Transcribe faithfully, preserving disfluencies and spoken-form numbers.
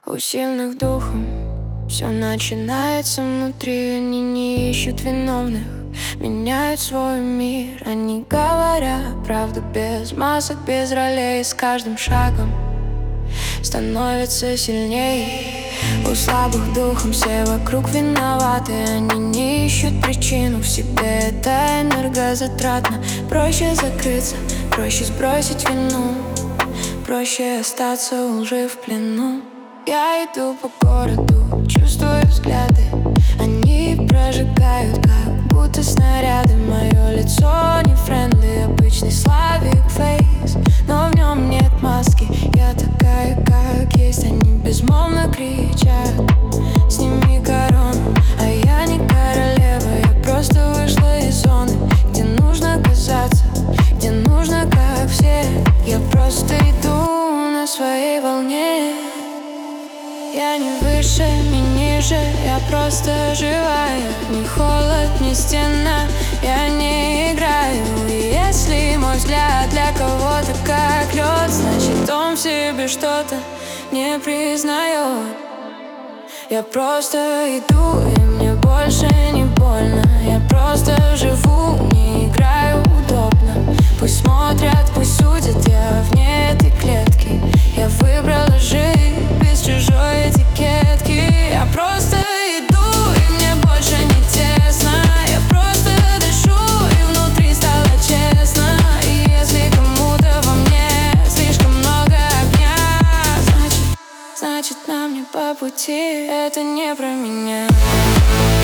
У сильных духом все начинается внутри. Они не ищут виновных, меняют свой мир. Они говорят правду без масок, без ролей. С каждым шагом становятся сильней. У слабых духом все вокруг виноваты. Они не ищут причину в себе, это энергозатратно. Проще закрыться, проще сбросить вину, проще остаться у лжи в плену. Я иду по городу, чувствую взгляды. Они прожигают, как будто снаряды. Мое лицо не френдли, обычный славик фейс, но в нем нет маски. Я такая, как есть. Они безмолвно кричат: сними корону. А я не королева, я просто вышла из зоны, где нужно казаться, где нужно как все. Я просто иду на своей волне. Я не выше, не ниже, я просто живая. Ни холод, ни стена, я не играю. И если мой взгляд для кого-то как лед, значит он в себе что-то не признает. Я просто иду, и мне больше не больно. Я просто живу, не играю удобно. Пусть смотрят, пусть судят, я вне этой клетки. Я выбрала жизнь без чужой этикетки. Я просто иду, и мне больше не тесно. Я просто дышу, и внутри стало честно. И если кому-то во мне слишком много огня, значит, значит нам не по пути. Это не про меня.